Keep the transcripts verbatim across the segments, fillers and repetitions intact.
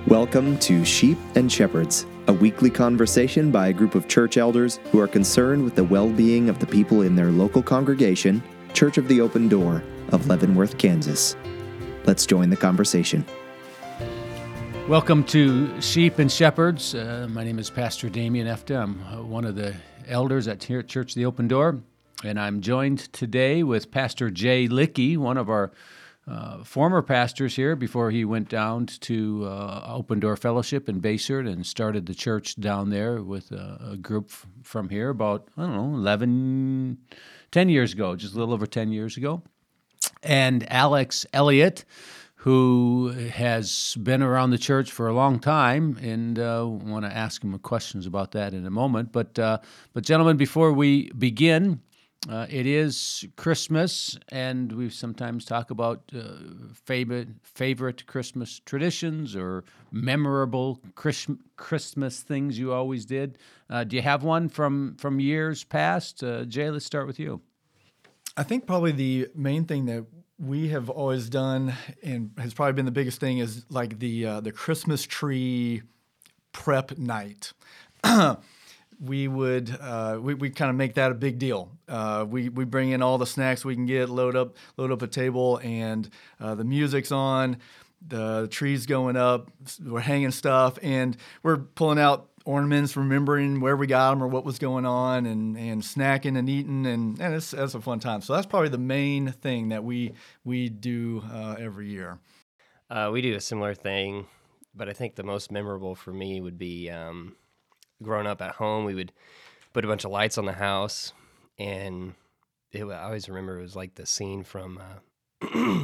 Welcome to Sheep and Shepherds, a weekly conversation by a group of church elders who are concerned with the well-being of the people in their local congregation, Church of the Open Door of Leavenworth, Kansas. Let's join the conversation. Welcome to Sheep and Shepherds. Uh, my name is Pastor Damien Efta. I'm uh, one of the elders at here at Church of the Open Door, and I'm joined today with Pastor Jay Licky, one of our uh, former pastors here before he went down to uh, Open Door Fellowship in Basehor and started the church down there with a, a group f- from here about, I don't know, eleven, ten years ago, just a little over ten years ago. And Alex Elliott, who has been around the church for a long time, and uh, want to ask him questions about that in a moment. But, uh, but gentlemen, before we begin, uh, it is Christmas, and we sometimes talk about uh, favorite favorite Christmas traditions or memorable Chris- Christmas things you always did. Uh, do you have one from from years past? Uh, Jay, let's start with you. I think probably the main thing that we have always done and has probably been the biggest thing is like the uh, the Christmas tree prep night. we would uh, we we kind of make that a big deal. Uh, we we bring in all the snacks we can get, load up load up a table, and uh, the music's on, the tree's going up, we're hanging stuff, and we're pulling out ornaments, remembering where we got them or what was going on, and, and snacking and eating, and, and it's, it's a fun time. So that's probably the main thing that we we do uh, every year. Uh, we do a similar thing, but I think the most memorable for me would be um, growing up at home. We would put a bunch of lights on the house, and it, I always remember it was like the scene from uh,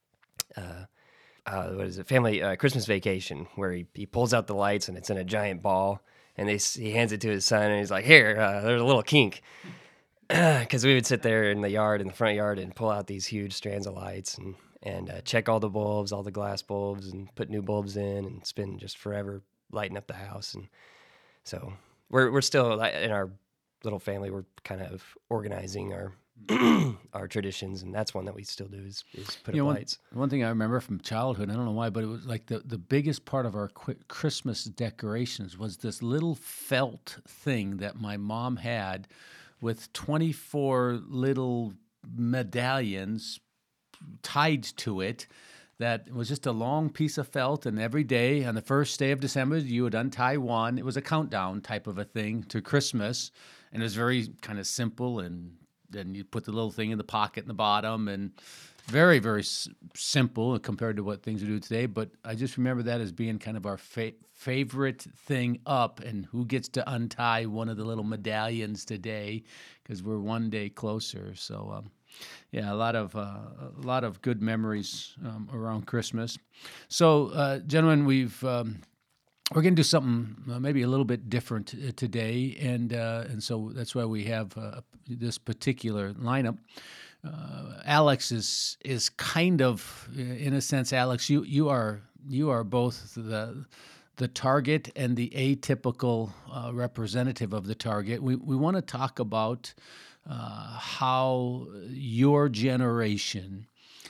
uh, Uh, what is it? Family uh, Christmas Vacation, where he, he pulls out the lights and it's in a giant ball, and they he hands it to his son, and he's like, "Here, uh, there's a little kink," because we would sit there in the yard, in the front yard, and pull out these huge strands of lights and and uh, check all the bulbs, all the glass bulbs, and put new bulbs in, and spend just forever lighting up the house. And so we're we're still in our little family. We're kind of organizing our. our traditions, and that's one that we still do is, is put you up know, lights. One, one thing I remember from childhood, I don't know why, but it was like the, the biggest part of our qu- Christmas decorations was this little felt thing that my mom had with twenty-four little medallions tied to it. That was just a long piece of felt, and every day on the first day of December, you would untie one. It was a countdown type of a thing to Christmas, and it was very kind of simple, and then you put the little thing in the pocket in the bottom, and very, very s- simple compared to what things we do today. But I just remember that as being kind of our fa- favorite thing up, and who gets to untie one of the little medallions today, because we're one day closer. So, um, yeah, a lot of uh, a lot of good memories um, around Christmas. So, uh, gentlemen, we've um, we're going to do something uh, maybe a little bit different uh, today, and uh, and so that's why we have uh, this particular lineup. Uh, Alex is is kind of, in a sense, Alex, you you are you are both the the target and the atypical uh, representative of the target. We we want to talk about uh, how your generation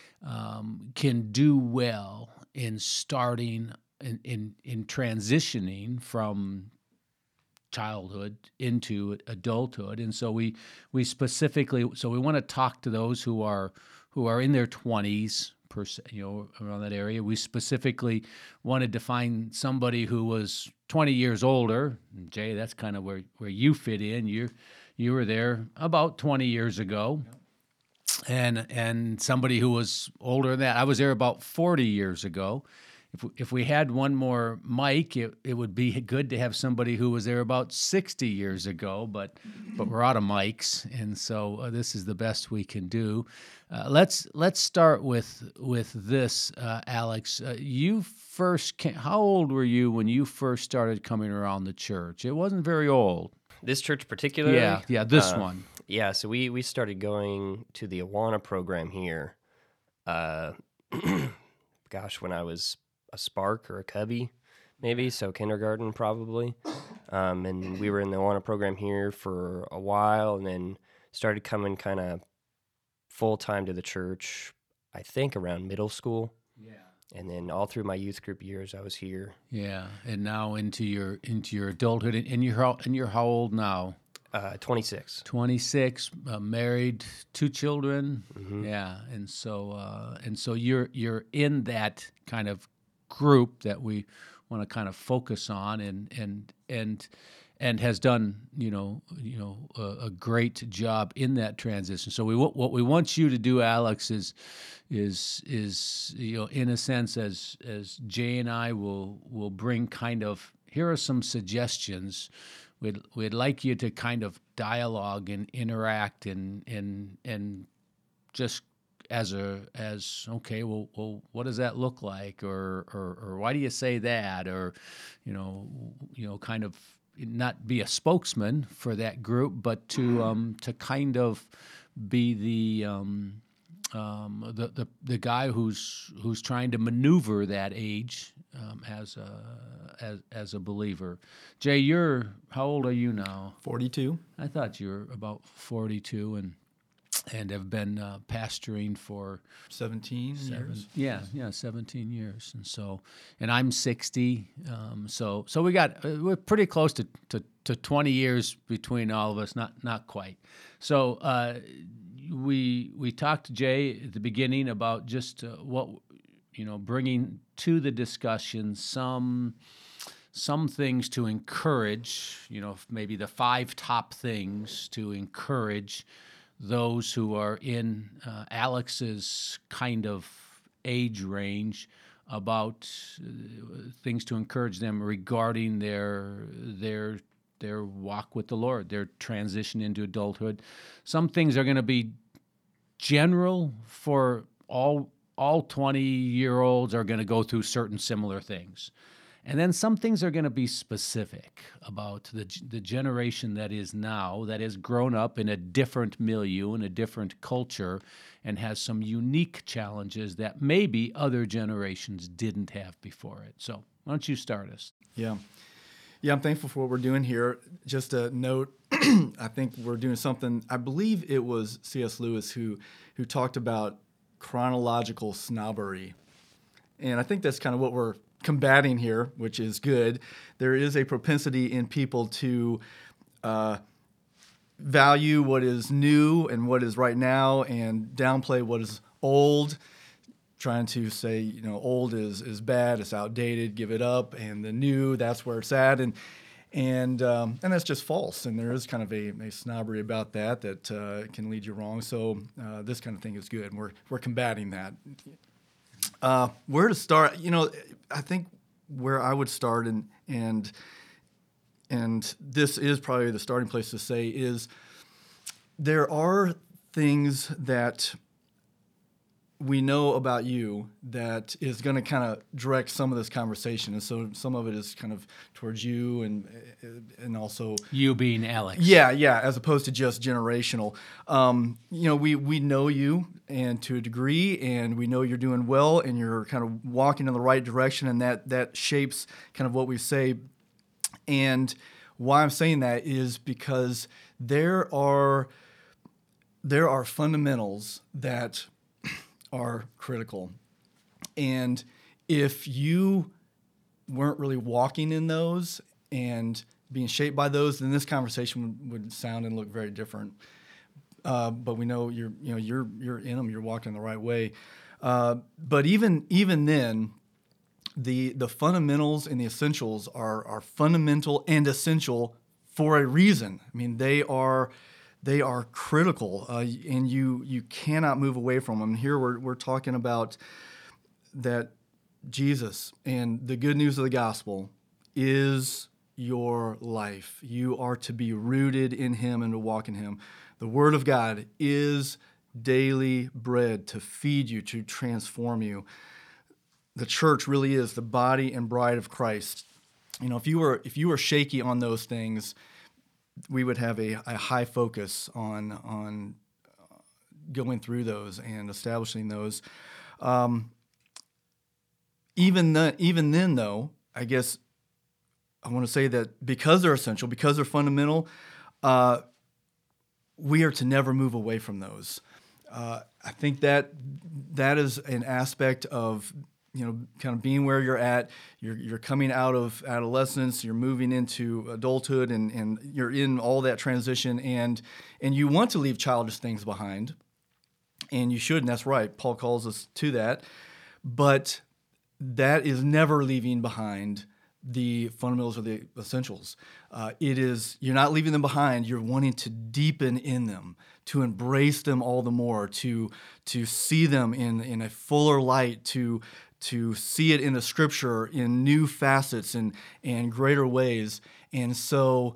um, can do well in starting in, in in transitioning from childhood into adulthood. And so we we specifically so we want to talk to those who are who are in their twenties, per se, you know, around that area. We specifically wanted to find somebody who was twenty years older. And Jay, that's kind of where where you fit in. You you were there about twenty years ago. And and somebody who was older than that. I was there about forty years ago. If we, if we had one more mic, it, it would be good to have somebody who was there about sixty years ago, but but we're out of mics, and so uh, this is the best we can do. Uh, let's let's start with with this, uh, Alex. Uh, you first came, how old were you when you first started coming around the church? It wasn't very old. This church particularly? Yeah, yeah, this uh, one. Yeah, so we, we started going to the Awana program here, uh, gosh, when I was a Spark or a Cubby, maybe, so kindergarten probably. Um, and we were in the Awana program here for a while, and then started coming kind of full-time to the church, I think around middle school. Yeah. And then all through my youth group years, I was here. Yeah, and now into your into your adulthood, and and you're how, and you're how old now? Uh, twenty-six. twenty-six, uh, married, two children. Mm-hmm. Yeah, and so uh, and so you're you're in that kind of group that we want to kind of focus on, and and and and has done you know you know a, a great job in that transition. So we what we want you to do, Alex, is is is you know in a sense as as Jay and I will will bring kind of, here are some suggestions. We'd we'd like you to kind of dialogue and interact and and and just as a as okay, well, well, what does that look like, or or or why do you say that, or you know you know kind of not be a spokesman for that group, but to um to kind of be the um um the the the guy who's who's trying to maneuver that age um, as a as as a believer. Jay, you're how old are you now? forty-two. I thought you were about forty-two, and and have been uh, pastoring for seventeen seven, years. Yeah, yeah, seventeen years, and so, and I'm sixty. Um, so, so we got uh, we're pretty close to, to, to twenty years between all of us. Not not quite. So uh, we we talked to Jay at the beginning about just uh, what you know, bringing to the discussion some. some things to encourage, you know, maybe the five top things to encourage those who are in uh, Alex's kind of age range about uh, things to encourage them regarding their their their walk with the Lord, their transition into adulthood. Some things are going to be general for all all twenty-year-olds are going to go through certain similar things. And then some things are going to be specific about the the generation that is now, that has grown up in a different milieu, in a different culture, and has some unique challenges that maybe other generations didn't have before it. So why don't you start us? Yeah. Yeah, I'm thankful for what we're doing here. Just a note, I think we're doing something, I believe it was C S Lewis who who talked about chronological snobbery. And I think that's kind of what we're combating here, which is good. There is a propensity in people to uh, value what is new and what is right now and downplay what is old, trying to say, you know, old is, is bad, it's outdated, give it up, and the new, that's where it's at. And and um, and that's just false. And there is kind of a, a snobbery about that that uh, can lead you wrong. So uh, this kind of thing is good, and we're, we're combating that. Uh, where to start? You know, I think where I would start, and and and this is probably the starting place to say, is there are things that we know about you that is going to kind of direct some of this conversation, and so some of it is kind of towards you, and and also You being Alex. Yeah, yeah, as opposed to just generational. Um, you know, we we know you, and to a degree, and we know you're doing well, and you're kind of walking in the right direction, and that that shapes kind of what we say. And why I'm saying that is because there are there are fundamentals that are critical. And if you weren't really walking in those and being shaped by those, then this conversation would, would sound and look very different. Uh, but we know you're, you know, you're you're in them. You're walking the right way. Uh, but even even then, the the fundamentals and the essentials are are fundamental and essential for a reason. I mean, they are. They are critical, uh, and you you cannot move away from them. Here we're we're talking about that Jesus and the good news of the gospel is your life. You are to be rooted in Him and to walk in Him. The Word of God is daily bread to feed you, to transform you. The church really is the body and bride of Christ. You know, if you were if you were shaky on those things, we would have a, a high focus on on going through those and establishing those. Um, even the, even then, though, I guess I want to say that because they're essential, because they're fundamental, uh, we are to never move away from those. Uh, I think that that is an aspect of, you know, kind of being where you're at. You're you're coming out of adolescence. You're moving into adulthood, and, and you're in all that transition. And and you want to leave childish things behind, and you should. And that's right. Paul calls us to that. But that is never leaving behind the fundamentals or the essentials. Uh, it is, you're not leaving them behind. You're wanting to deepen in them, to embrace them all the more, to to see them in, in a fuller light, to to see it in the Scripture in new facets and and greater ways. And so,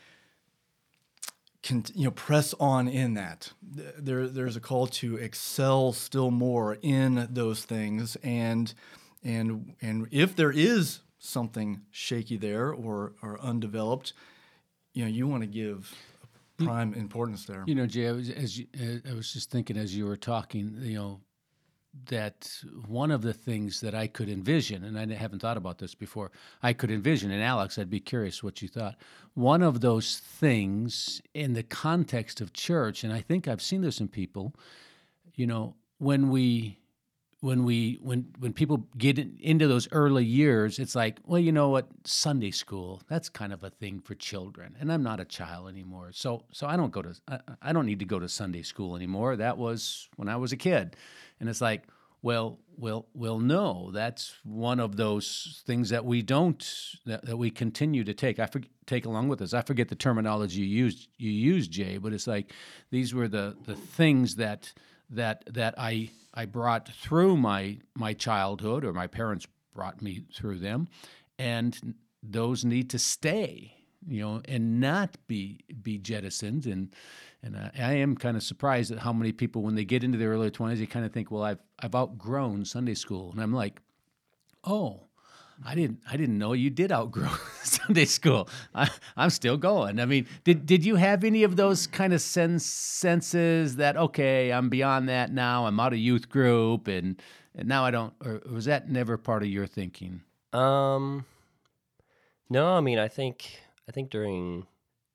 can, you know, press on in that. There there's a call to excel still more in those things, and and and if there is something shaky there or, or undeveloped, you know, you want to give prime importance there. You know, Jay, I was, as you, uh, I was just thinking as you were talking, you know, that one of the things that I could envision, and I haven't thought about this before, I could envision, and Alex, I'd be curious what you thought. One of those things in the context of church, and I think I've seen this in people, you know, when we when we when when people get in, into those early years, it's like, well, you know what, Sunday school, that's kind of a thing for children, and I'm not a child anymore, so so I don't go to I, I don't need to go to Sunday school anymore. That was when I was a kid, and it's like, well, well, well, no, that's one of those things that we don't that, that we continue to take. I forget, take along with us. I forget the terminology you used you used, Jay, but it's like these were the the things that that that I. I brought through my my childhood, or my parents brought me through them, and those need to stay, you know, and not be be jettisoned. And and I, I am kind of surprised at how many people, when they get into their early twenties, they kind of think, well, I've I've outgrown Sunday school, and I'm like, oh, I didn't I didn't know you did outgrow Sunday school. I, I'm still going. I mean, did did you have any of those kind of sense, senses that, okay, I'm beyond that now, I'm out of youth group, and, and now I don't, or was that never part of your thinking? Um, no, I mean, I think I think during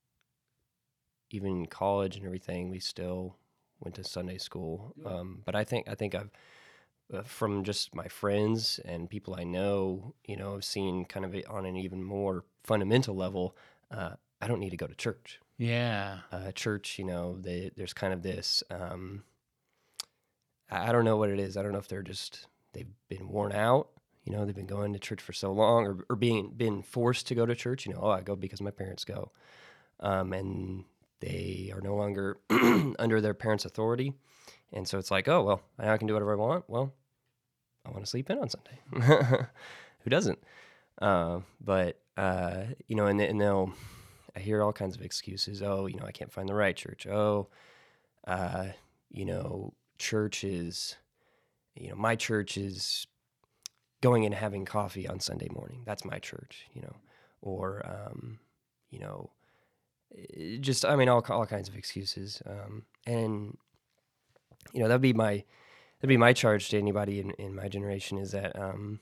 even college and everything, we still went to Sunday school. Um, but I think I think I've Uh, from just my friends and people I know, you know, I've seen kind of it on an even more fundamental level. Uh, I don't need to go to church. Yeah. Uh, church, you know, they, there's kind of this, um, I, I don't know what it is. I don't know if they're just, they've been worn out, you know, they've been going to church for so long, or, or being been forced to go to church. You know, oh, I go because my parents go. Um, and they are no longer under their parents' authority. And so it's like, oh, well, I can do whatever I want. Well, I want to sleep in on Sunday. Who doesn't? Uh, but, uh, you know, and, and they'll, I hear all kinds of excuses. Oh, you know, I can't find the right church. Oh, uh, you know, church is, you know, my church is going and having coffee on Sunday morning. That's my church, you know, or, um, you know, just, I mean, all, all kinds of excuses. Um, and, you know, that'd be my, that'd be my charge to anybody in, in my generation, is that, um,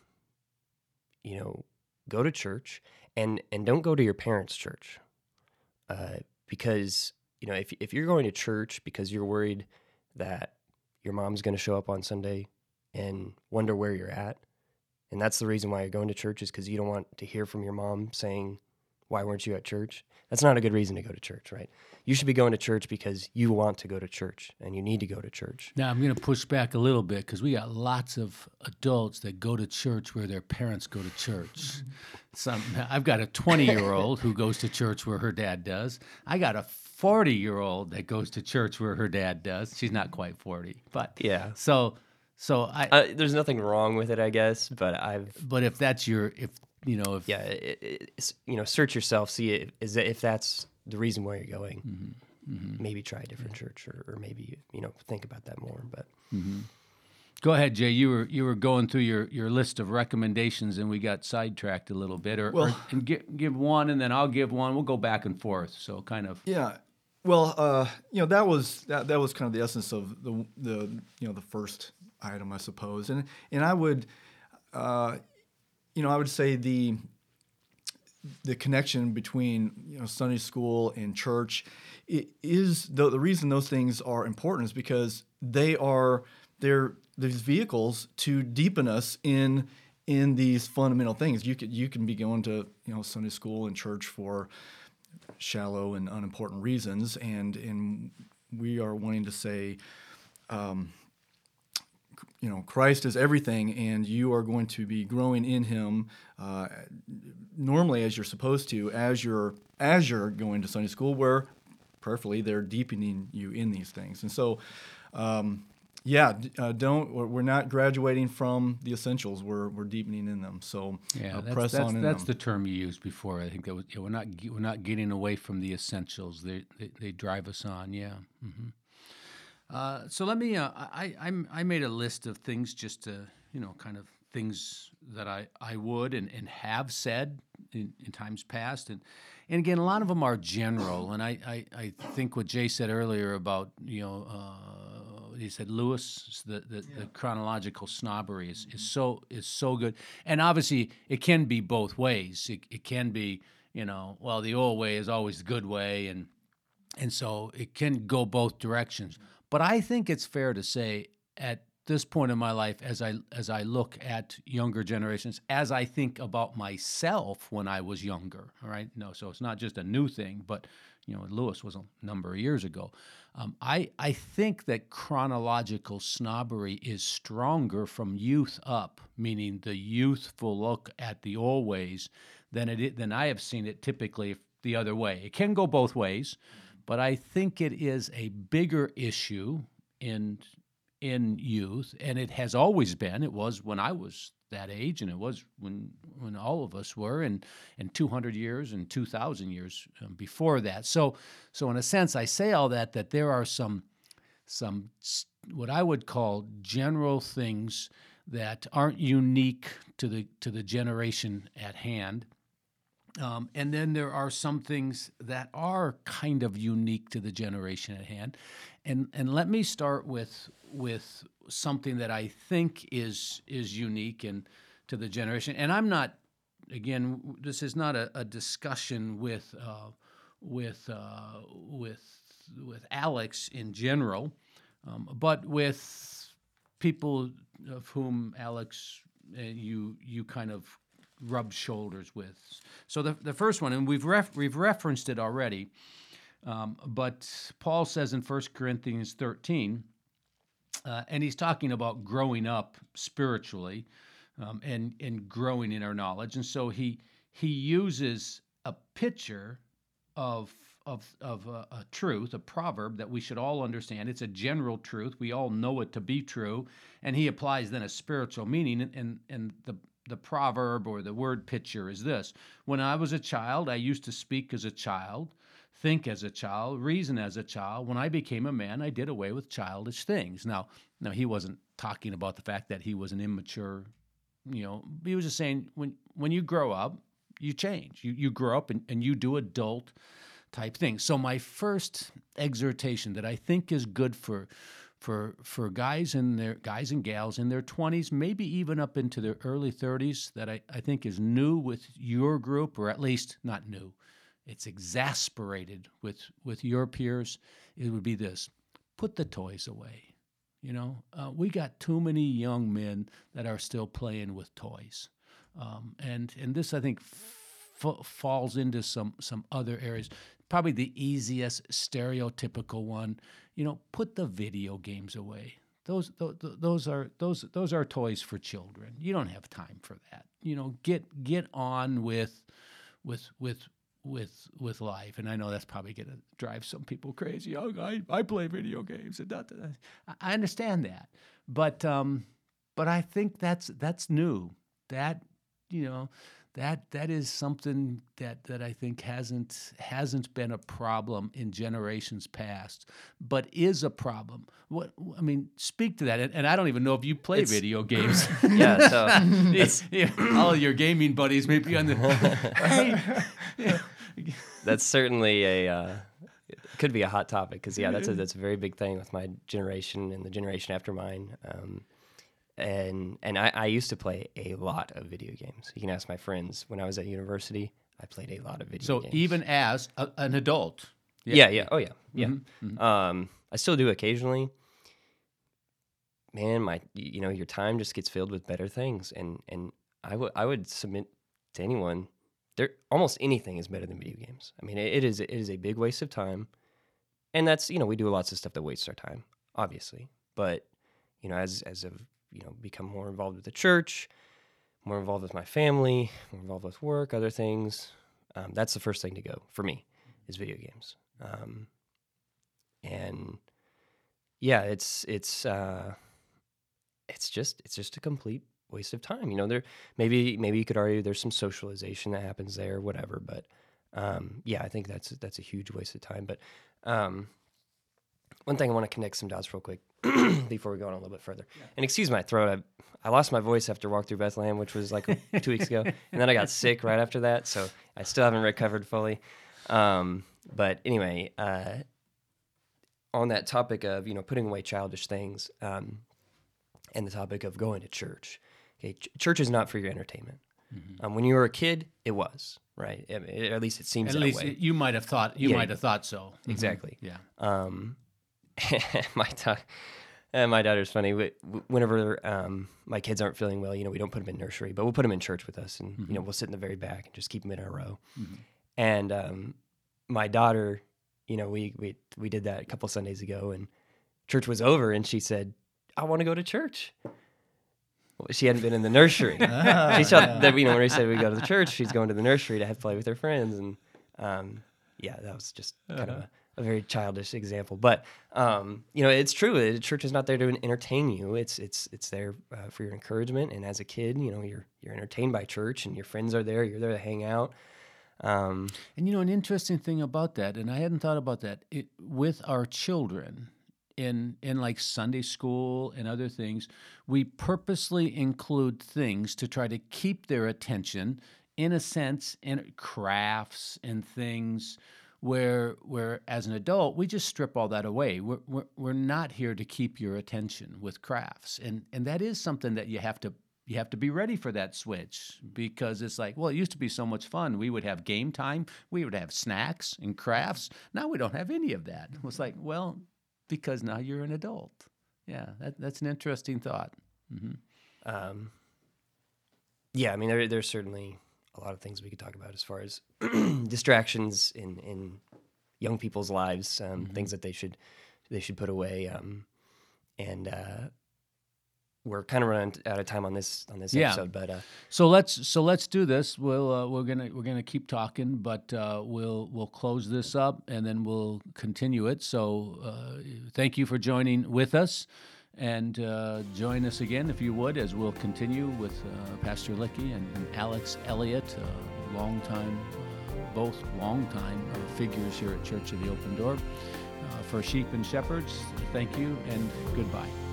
you know, go to church, and, and don't go to your parents' church. Uh, because, you know, if, if you're going to church because you're worried that your mom's going to show up on Sunday and wonder where you're at, and that's the reason why you're going to church, is because you don't want to hear from your mom saying, why weren't you at church? That's not a good reason to go to church, right? You should be going to church because you want to go to church, and you need to go to church. Now, I'm going to push back a little bit, because we got lots of adults that go to church where their parents go to church. Some, I've got a twenty-year-old who goes to church where her dad does. I got a forty-year-old that goes to church where her dad does. She's not quite forty, but Yeah. So, so I. Uh, there's nothing wrong with it, I guess, but I've But if that's your, if you know, if yeah, it, it, it's, you know, search yourself, see if, is that, if that's the reason why you're going. Mm-hmm. Mm-hmm. Maybe try a different church, or, or maybe, you know, think about that more. But mm-hmm. Go ahead, Jay. You were you were going through your, your list of recommendations, and we got sidetracked a little bit. Or, Well- or and give give one, and then I'll give one. We'll go back and forth. So kind of. Yeah. Well, uh, you know, that was that, that was kind of the essence of the the you know the first item, I suppose, and and I would, uh, you know, I would say the the connection between, you know, Sunday school and church, it is the the reason those things are important is because they are they're these vehicles to deepen us in in these fundamental things. You could you can be going to you know Sunday school and church for shallow and unimportant reasons, and and we are wanting to say, um, you know, Christ is everything, and you are going to be growing in Him uh, normally as you're supposed to, as you're as you're going to Sunday school, where prayerfully they're deepening you in these things. And so, um, yeah, uh, don't we're not graduating from the essentials; we're we're deepening in them. So yeah, uh, that's, press that's, on in that's them. the term you used before. I think that was, yeah, we're not we're not getting away from the essentials. They they, they drive us on. Yeah. Mm-hmm. Uh, so let me. Uh, I I'm, I made a list of things just to you know kind of things that I, I would and, and have said in, in times past, and and again a lot of them are general. And I, I, I think what Jay said earlier about you know uh, he said Lewis the the, yeah. the chronological snobbery is, is so is so good. And obviously it can be both ways. It, it can be you know well the old way is always the good way, and and so it can go both directions. But I think it's fair to say at this point in my life, as I as I look at younger generations, as I think about myself when I was younger, all right? No, so it's not just a new thing, but you know, Lewis was a number of years ago. Um, I I think that chronological snobbery is stronger from youth up, meaning the youthful look at the old ways, than it than I have seen it typically the other way. It can go both ways. But I think it is a bigger issue in in youth, and it has always been. It was when I was that age, and it was when when all of us were, and and two hundred years and two thousand years before that. So, so in a sense, I say all that that there are some some what I would call general things that aren't unique to the to the generation at hand. Um, and then there are some things that are kind of unique to the generation at hand. And and let me start with with something that I think is is unique and to the generation. And I'm not, again, this is not a, a discussion with uh, with uh, with with Alex in general, um, but with people of whom Alex uh, you you kind of rub shoulders with. So the the first one, and we've ref, we've referenced it already, um, but Paul says in First Corinthians thirteen, uh, and he's talking about growing up spiritually um, and and growing in our knowledge, and so he he uses a picture of of of a, a truth, a proverb that we should all understand. It's a general truth; we all know it to be true, and he applies then a spiritual meaning, and and, and the The proverb or the word picture is this: when I was a child, I used to speak as a child, think as a child, reason as a child. When I became a man, I did away with childish things. Now, now he wasn't talking about the fact that he was an immature, you know, he was just saying when when you grow up, you change. You you grow up and, and you do adult type things. So my first exhortation that I think is good for for for guys in their guys and gals in their twenties, maybe even up into their early thirties, that I, I think is new with your group, or at least not new. It's exasperated with with your peers. It would be this: put the toys away. You know, uh, we got too many young men that are still playing with toys, um, and and this I think f- falls into some some other areas. Probably the easiest stereotypical one, you know, put the video games away. Those, those, those are those, those are toys for children. You don't have time for that. You know, get get on with, with, with, with, with life. And I know that's probably going to drive some people crazy. Oh, I, I play video games. And that, that. I understand that, but um, but I think that's that's new. That you know. That that is something that, that I think hasn't hasn't been a problem in generations past, but is a problem. What I mean, speak to that. And, and I don't even know if you play it's, video games. Yeah, so it's, yeah, all of your gaming buddies may be on the. Hey. Yeah. That's certainly a uh, could be a hot topic because yeah, that's a that's a very big thing with my generation and the generation after mine. Um, And and I, I used to play a lot of video games. You can ask my friends. When I was at university, I played a lot of video so games. So even as a, an adult? Yeah, yeah, yeah. Oh, yeah, yeah. Mm-hmm, mm-hmm. Um, I still do occasionally. man, my you know your time just gets filled with better things, and and I would I would submit to anyone, there almost anything is better than video games. I mean, it, it is it is a big waste of time, and that's you know we do lots of stuff that wastes our time, obviously. But you know, as as I've you know become more involved with the church, more involved with my family, more involved with work, other things, um, that's the first thing to go for me is video games, um, and yeah, it's it's. Uh, It's just it's just a complete waste of time. You know, there maybe maybe you could argue there's some socialization that happens there, whatever. But um, yeah, I think that's that's a huge waste of time. But um, one thing I want to connect some dots real quick before we go on a little bit further. Yeah. And excuse my throat. I I lost my voice after Walk Through Bethlehem, which was like two weeks ago, and then I got sick right after that, so I still haven't recovered fully. Um, but anyway, uh, on that topic of you know putting away childish things. Um, and the topic of going to church. Okay, ch- church is not for your entertainment. Mm-hmm. Um, when you were a kid, it was, right? I mean, it, at least it seems at that least way. you might have thought you Yeah, might have thought so. Exactly. Mm-hmm. Yeah. Um, my da- and my daughter's funny. We, whenever um, my kids aren't feeling well, you know, we don't put them in nursery, but we'll put them in church with us, and mm-hmm. you know, we'll sit in the very back and just keep them in a row. Mm-hmm. And um, my daughter, you know, we we we did that a couple Sundays ago, and church was over, and she said, I want to go to church. Well, she hadn't been in the nursery. ah, she thought yeah. that, you know, when we said we go to the church, she's going to the nursery to have play with her friends. And um, yeah, that was just kind uh-huh. of a, a very childish example. But, um, you know, it's true. The church is not there to entertain you. It's it's it's there uh, for your encouragement. And as a kid, you know, you're you're entertained by church, and your friends are there. You're there to hang out. Um, and, you know, an interesting thing about that, and I hadn't thought about that, it, with our children, In, in like Sunday school and other things, we purposely include things to try to keep their attention, in a sense, in crafts and things where, where as an adult, we just strip all that away. We're, we're, we're not here to keep your attention with crafts. And, and that is something that you have to You have to be ready for that switch, because it's like, well, it used to be so much fun. We would have game time. We would have snacks and crafts. Now we don't have any of that. It was like, well, because now you're an adult. Yeah, that, that's an interesting thought. Mm-hmm. Um, yeah, I mean, there, there's certainly a lot of things we could talk about as far as distractions in, in young people's lives, um, mm-hmm. things that they should they should put away. Um, and uh, we're kind of running out of time on this on this yeah. episode, but uh, so let's so let's do this. We'll uh, we're gonna we're gonna keep talking, but uh, we'll we'll close this up and then we'll continue it. So uh, thank you for joining with us, and uh, join us again if you would, as we'll continue with uh, Pastor Licky and, and Alex Elliott, uh, long time, uh, both long time uh, figures here at Church of the Open Door. Uh, for Sheep and Shepherds, thank you and goodbye.